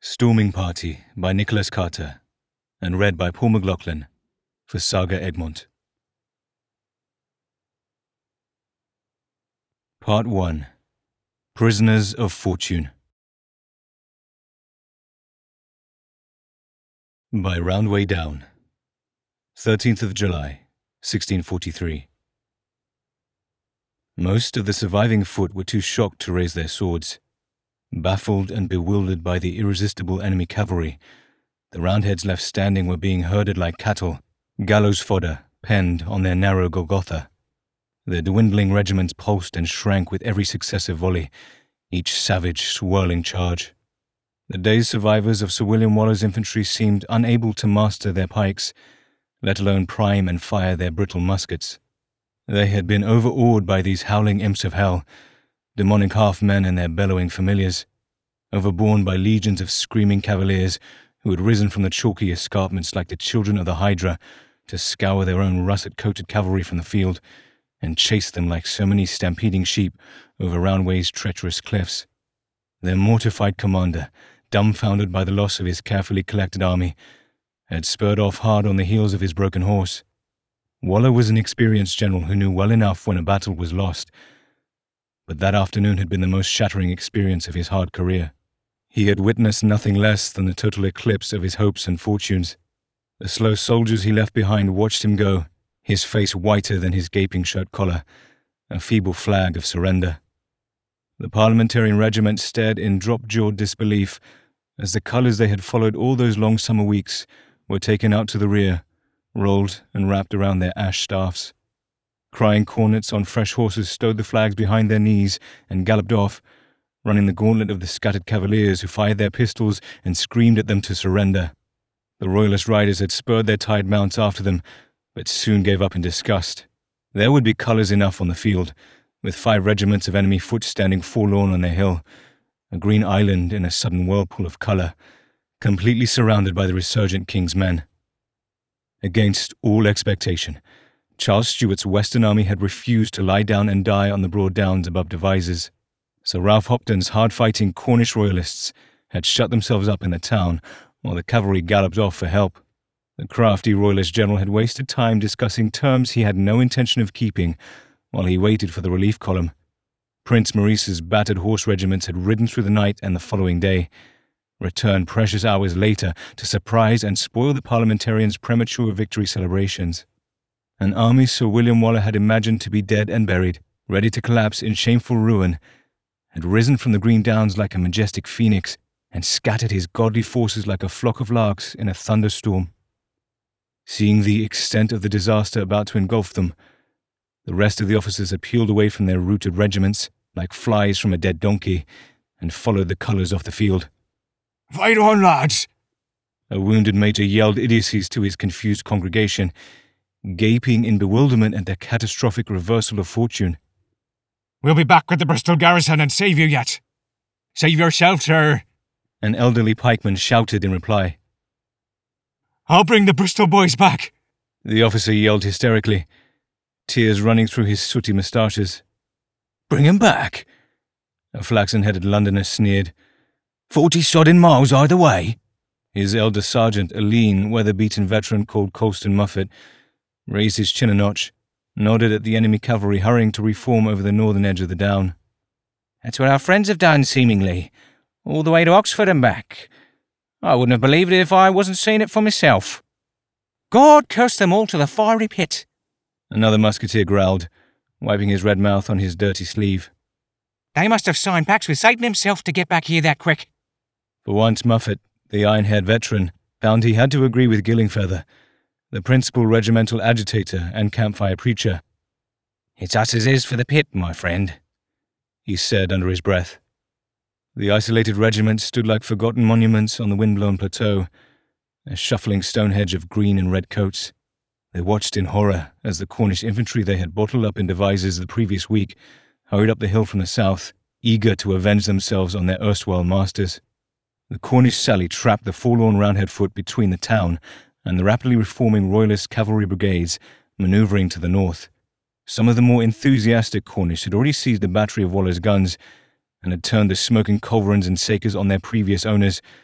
Storming Party by Nicholas Carter and read by Paul McLaughlin for Saga Egmont. Part 1. Prisoners of Fortune by Roundway Down, 13th of July, 1643. Most of the surviving foot were too shocked to raise their swords. Baffled and bewildered by the irresistible enemy cavalry, the Roundheads left standing were being herded like cattle, gallows fodder, penned on their narrow Golgotha. Their dwindling regiments pulsed and shrank with every successive volley, each savage, swirling charge. The day's survivors of Sir William Waller's infantry seemed unable to master their pikes, let alone prime and fire their brittle muskets. They had been overawed by these howling imps of hell, demonic half-men and their bellowing familiars, overborne by legions of screaming cavaliers who had risen from the chalky escarpments like the children of the Hydra to scour their own russet-coated cavalry from the field and chase them like so many stampeding sheep over Roundway's treacherous cliffs. Their mortified commander, dumbfounded by the loss of his carefully collected army, had spurred off hard on the heels of his broken horse. Waller was an experienced general who knew well enough when a battle was lost, but that afternoon had been the most shattering experience of his hard career. He had witnessed nothing less than the total eclipse of his hopes and fortunes. The slow soldiers he left behind watched him go, his face whiter than his gaping shirt collar, a feeble flag of surrender. The Parliamentarian regiment stared in drop-jawed disbelief as the colours they had followed all those long summer weeks were taken out to the rear, rolled and wrapped around their ash staffs. Crying cornets on fresh horses stowed the flags behind their knees and galloped off, running the gauntlet of the scattered cavaliers who fired their pistols and screamed at them to surrender. The royalist riders had spurred their tied mounts after them, but soon gave up in disgust. There would be colours enough on the field, with 5 regiments of enemy foot standing forlorn on their hill, a green island in a sudden whirlpool of colour, completely surrounded by the resurgent king's men. Against all expectation, Charles Stuart's Western Army had refused to lie down and die on the broad downs above Devizes. Sir Ralph Hopton's hard-fighting Cornish royalists had shut themselves up in the town while the cavalry galloped off for help. The crafty royalist general had wasted time discussing terms he had no intention of keeping while he waited for the relief column. Prince Maurice's battered horse regiments had ridden through the night and the following day, returned precious hours later to surprise and spoil the parliamentarians' premature victory celebrations. An army Sir William Waller had imagined to be dead and buried, ready to collapse in shameful ruin, had risen from the green downs like a majestic phoenix and scattered his godly forces like a flock of larks in a thunderstorm. Seeing the extent of the disaster about to engulf them, the rest of the officers had peeled away from their routed regiments like flies from a dead donkey and followed the colours off the field. "Fight on, lads!" A wounded major yelled idiocies to his confused congregation, gaping in bewilderment at their catastrophic reversal of fortune. "We'll be back with the Bristol garrison and save you yet. Save yourself, sir," an elderly pikeman shouted in reply. "I'll bring the Bristol boys back," the officer yelled hysterically, tears running through his sooty moustaches. "Bring 'em back?" a flaxen-headed Londoner sneered. 40 sodding miles either way?" His elder sergeant, a lean, weather-beaten veteran called Colston Muffet, raised his chin a notch, nodded at the enemy cavalry hurrying to reform over the northern edge of the down. "That's what our friends have done, seemingly, all the way to Oxford and back. I wouldn't have believed it if I wasn't seeing it for myself." "God curse them all to the fiery pit," another musketeer growled, wiping his red mouth on his dirty sleeve. "They must have signed pacts with Satan himself to get back here that quick." For once Muffet, the iron-haired veteran, found he had to agree with Gillingfeather, the principal regimental agitator and campfire preacher. "It's us as is for the pit, my friend," he said under his breath. The isolated regiments stood like forgotten monuments on the wind-blown plateau, a shuffling Stonehenge of green and red coats. They watched in horror as the Cornish infantry they had bottled up in Devizes the previous week hurried up the hill from the south, eager to avenge themselves on their erstwhile masters. The Cornish sally trapped the forlorn Roundhead foot between the town and the rapidly reforming Royalist cavalry brigades manoeuvring to the north. Some of the more enthusiastic Cornish had already seized a battery of Waller's guns and had turned the smoking culverins and sakers on their previous owners